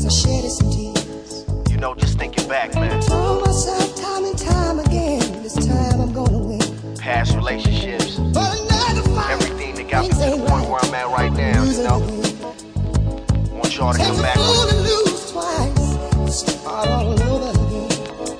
I shedded some tears. You know, just thinking back, man. Told myself time and time again, this time I'm gonna win. Past relationships, But another fight, everything that got me to the point where I'm at right now, you know. Want y'all to come back with to lose twice, start all over again.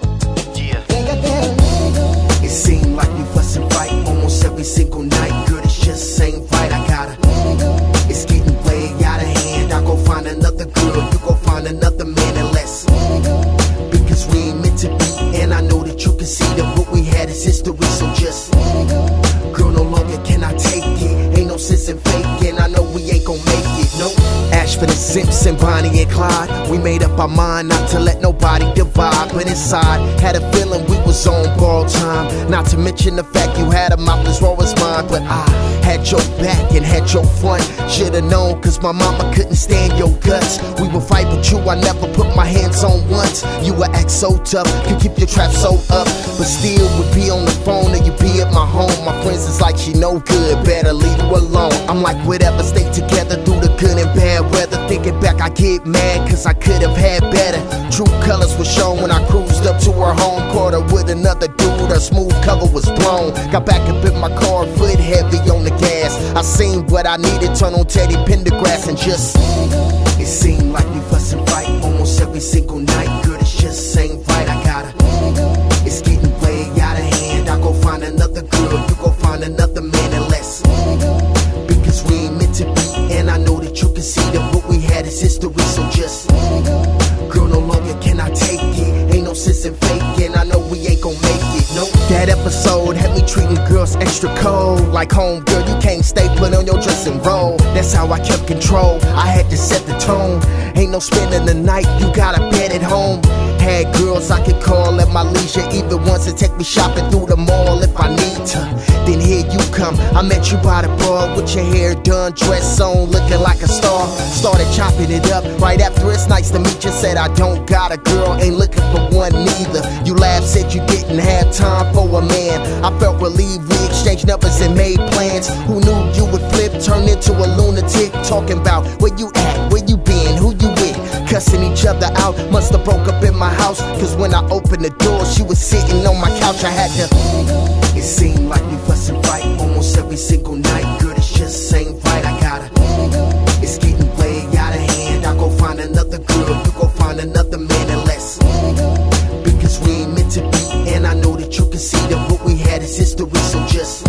yeah. Think I better let it go. It seemed like we fuss and fight almost every single night. Girl, this just ain't right. I gotta. Let it go. It's getting way out of hand. I go find another girl, you go find another man, and let's. Let it go. Because we ain't meant to be, and I know that you can see that what we had is history. So just, Let it go. girl, no longer can I take it. Ain't no sense in faking. I know we ain't gon' make it. No. Ashford and Simpson, Bonnie and Clyde. We made up our mind not to let nobody divide, but inside had a feeling we was on borrowed time. Not to mention the fact you had a mouth as raw as mine, but I had your back and had your front. Should've known, cause my mama couldn't stand your guts. We would fight, but you I never put my hands on once. You would act so tough, could keep your trap so up, but still would be on the phone or you be at my home. My friends is like, she no good, better leave her alone. I'm like, whatever, stay together through the good and bad weather. Thinking back, I get mad, cause I could have had better. True colors were shown when I cruised up to her home. Caught her with another dude, her smooth cover was blown. Got back up in my car, foot heavy on the gas. I seen what I needed, turn on Teddy Pendergrass and just. It seemed like we fuss and fight almost every single night. Girl, this just ain't right. I gotta. It's getting way out of hand. I go find another girl, you go find another man, and let's. Because we ain't meant to be, and I know that you can see that what we had is history. So just, girl, no longer can I take it. Ain't no sense in faking. I know we ain't gon' make it. No. That episode had me treating girls extra cold. Like, home girl, you can't stay put on your dress and roll. That's how I kept control. I had to set the tone. Ain't no spending the night, you got a bed at home. Had girls I could call at my leisure, even ones to take me shopping through the mall if I need to. Then here you come, I met you by the bar with your hair done, dress on, looking like a star. Started chopping it up right after it's nice to meet you. Said I don't got a girl, ain't looking for one neither. You laughed, said you didn't have time for a man. I felt relieved, we exchanged numbers and made plans. Who knew you would flip, turn into a lunatic? Talking about where you at, where you been, who you with? Cussing each other out, must've broke up in my house. Cause when I opened the door, she was sitting on my couch. I had to. It seemed like we fuss and fight almost every single night. Girl, this just ain't right. I gotta. It's getting way out of hand. I go find another girl, you go find another man, and let's. Because we ain't meant to be, and I know that you can see that what we had is history. So just,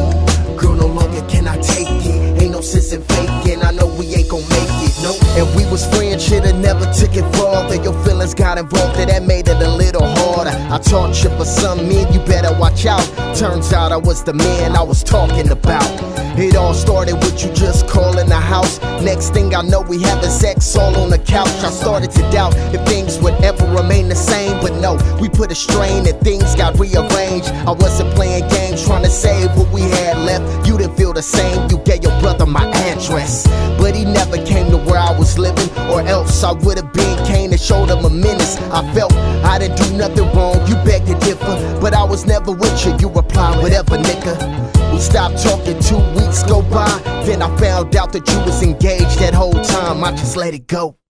girl, no longer can I take it. Ain't no sense in faking. I know we ain't gon' make it. No. And we was friends, should've never took it further. Your feelings got involved, and that made it a little harder. I taught you, for some men, you better watch out. Turns out I was the man I was talking about. It all started with you just calling the house. Next thing I know, we having sex all on the couch. I started to doubt if things would ever remain the same, but no, we put a strain and things got rearranged. I wasn't playing games, trying to save what we had left. You didn't feel the same, you gave your brother my address, but he never came to where I was living, or else I would've been Kane and showed him a menace. I felt I didn't do nothing wrong, you begged to differ, but I was never with you. You replied, whatever, nigga. We stopped talking, 2 weeks go by, then I found out that you was engaged that whole time. I just let it go.